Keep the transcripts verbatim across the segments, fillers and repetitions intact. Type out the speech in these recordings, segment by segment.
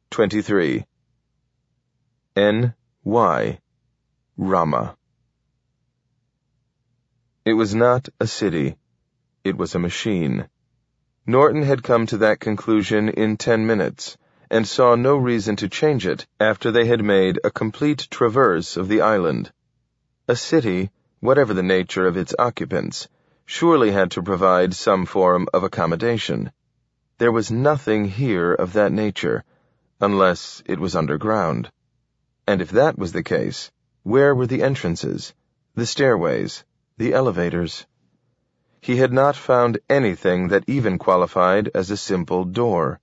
twenty-three. N Y Rama. It was not a city. It was a machine. Norton had come to that conclusion in ten minutes, and saw no reason to change it after they had made a complete traverse of the island. A city, whatever the nature of its occupants, surely had to provide some form of accommodation. There was nothing here of that nature, unless it was underground. And if that was the case, where were the entrances, the stairways, the elevators? He had not found anything that even qualified as a simple door.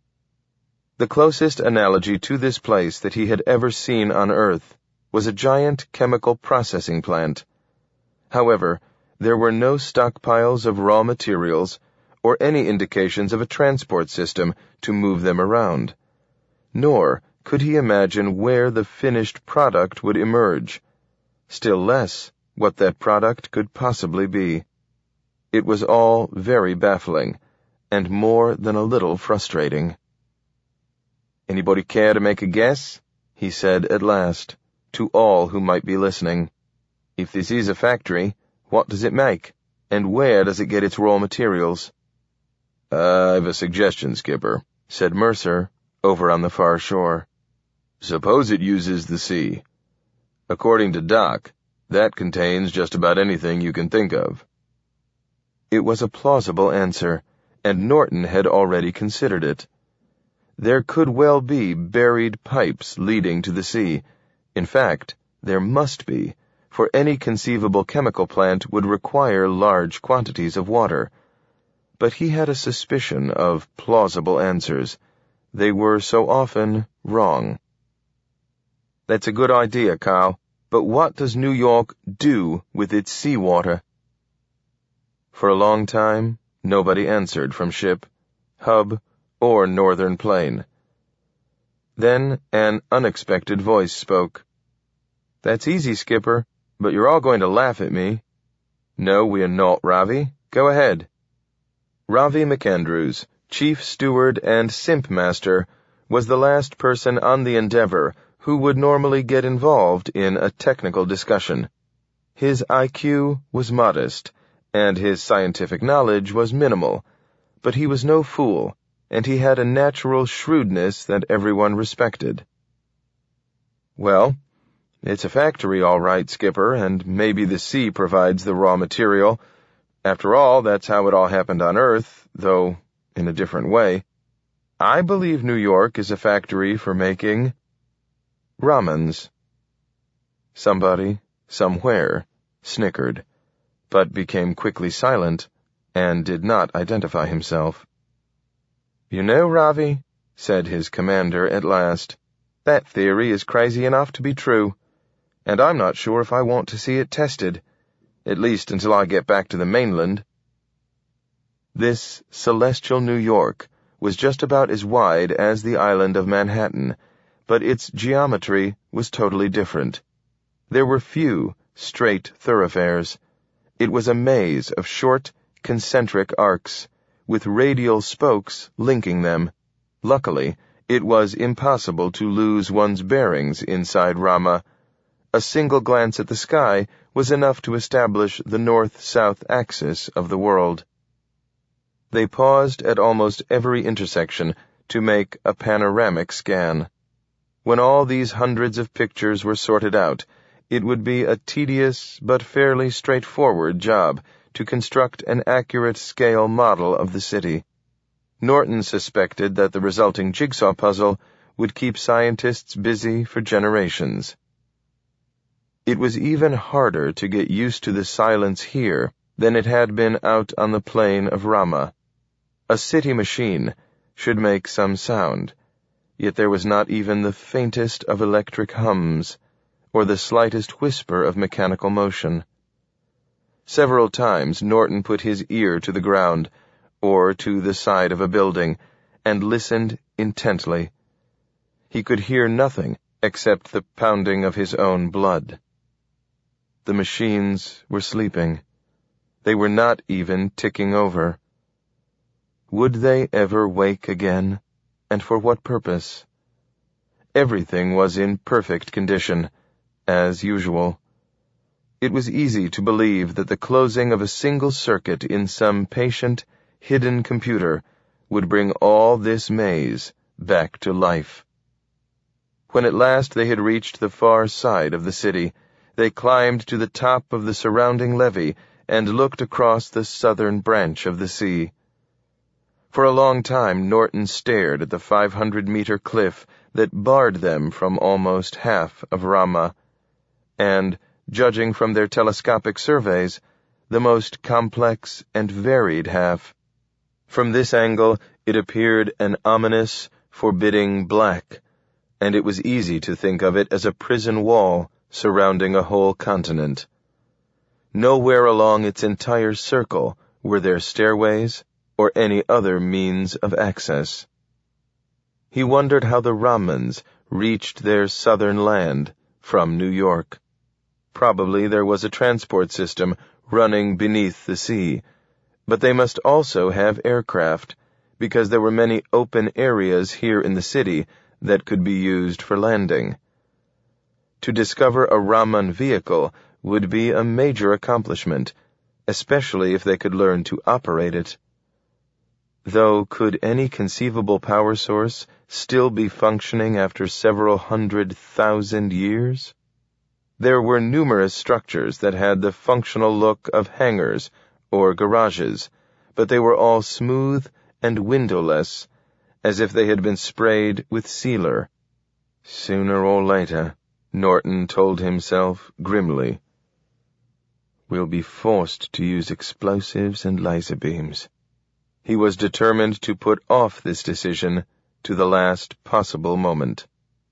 The closest analogy to this place that he had ever seen on Earth was a giant chemical processing plant. However, there were no stockpiles of raw materials or any indications of a transport system to move them around. Nor could he imagine where the finished product would emerge, still less what that product could possibly be. It was all very baffling, and more than a little frustrating. "Anybody care to make a guess?" he said at last, to all who might be listening. "If this is a factory, what does it make, and where does it get its raw materials?" "I've a suggestion, Skipper," said Mercer, over on the far shore. "Suppose it uses the sea. According to Doc, that contains just about anything you can think of." It was a plausible answer, and Norton had already considered it. There could well be buried pipes leading to the sea. In fact, there must be, for any conceivable chemical plant would require large quantities of water. But he had a suspicion of plausible answers. They were so often wrong. "That's a good idea, Carl, but what does New York do with its seawater?" For a long time, nobody answered from ship, hub, or northern plane. Then an unexpected voice spoke. "That's easy, Skipper, but you're all going to laugh at me." "No, we're not, Ravi. Go ahead." Ravi McAndrews, chief steward and simp master, was the last person on the Endeavour who would normally get involved in a technical discussion. His I Q was modest, and his scientific knowledge was minimal, but he was no fool, and he had a natural shrewdness that everyone respected. "Well, it's a factory all right, Skipper, and maybe the sea provides the raw material. After all, that's how it all happened on Earth, though in a different way. I believe New York is a factory for making ramens." Somebody, somewhere, snickered, but became quickly silent and did not identify himself. "You know, Ravi," said his commander at last, "that theory is crazy enough to be true, and I'm not sure if I want to see it tested, at least until I get back to the mainland." This celestial New York was just about as wide as the island of Manhattan, but its geometry was totally different. There were few straight thoroughfares. It was a maze of short, concentric arcs, with radial spokes linking them. Luckily, it was impossible to lose one's bearings inside Rama. A single glance at the sky was enough to establish the north-south axis of the world. They paused at almost every intersection to make a panoramic scan. When all these hundreds of pictures were sorted out, it would be a tedious but fairly straightforward job to construct an accurate scale model of the city. Norton suspected that the resulting jigsaw puzzle would keep scientists busy for generations. It was even harder to get used to the silence here than it had been out on the plain of Rama. A city machine should make some sound, yet there was not even the faintest of electric hums, or the slightest whisper of mechanical motion. Several times Norton put his ear to the ground, or to the side of a building, and listened intently. He could hear nothing except the pounding of his own blood. The machines were sleeping. They were not even ticking over. Would they ever wake again, and for what purpose? everything was in perfect condition, as usual. It was easy to believe that the closing of a single circuit in some patient, hidden computer would bring all this maze back to life. When at last they had reached the far side of the city, they climbed to the top of the surrounding levee and looked across the southern branch of the sea. For a long time Norton stared at the five hundred meter cliff that barred them from almost half of Ramah, and, judging from their telescopic surveys, the most complex and varied half. From this angle it appeared an ominous, forbidding black, and it was easy to think of it as a prison wall surrounding a whole continent. Nowhere along its entire circle were there stairways or any other means of access. He wondered how the Ramans reached their southern land from New York. Probably there was a transport system running beneath the sea, but they must also have aircraft, because there were many open areas here in the city that could be used for landing. To discover a Raman vehicle would be a major accomplishment, especially if they could learn to operate it. Though, could any conceivable power source still be functioning after several hundred thousand years? There were numerous structures that had the functional look of hangars or garages, but they were all smooth and windowless, as if they had been sprayed with sealer. Sooner or later, Norton told himself grimly, we'll be forced to use explosives and laser beams. He was determined to put off this decision to the last possible moment.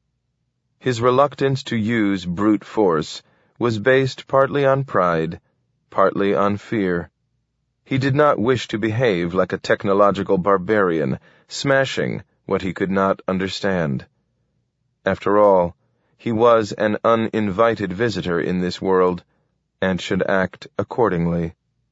His reluctance to use brute force was based partly on pride, partly on fear. He did not wish to behave like a technological barbarian, smashing what he could not understand. After all, he was an uninvited visitor in this world, and should act accordingly.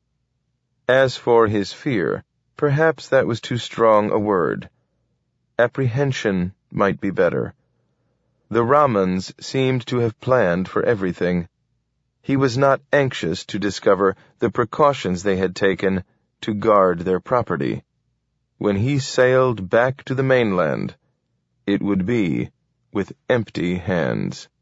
As for his fear, perhaps that was too strong a word. Apprehension might be better. The Ramans seemed to have planned for everything. He was not anxious to discover the precautions they had taken to guard their property. When he sailed back to the mainland, it would be with empty hands.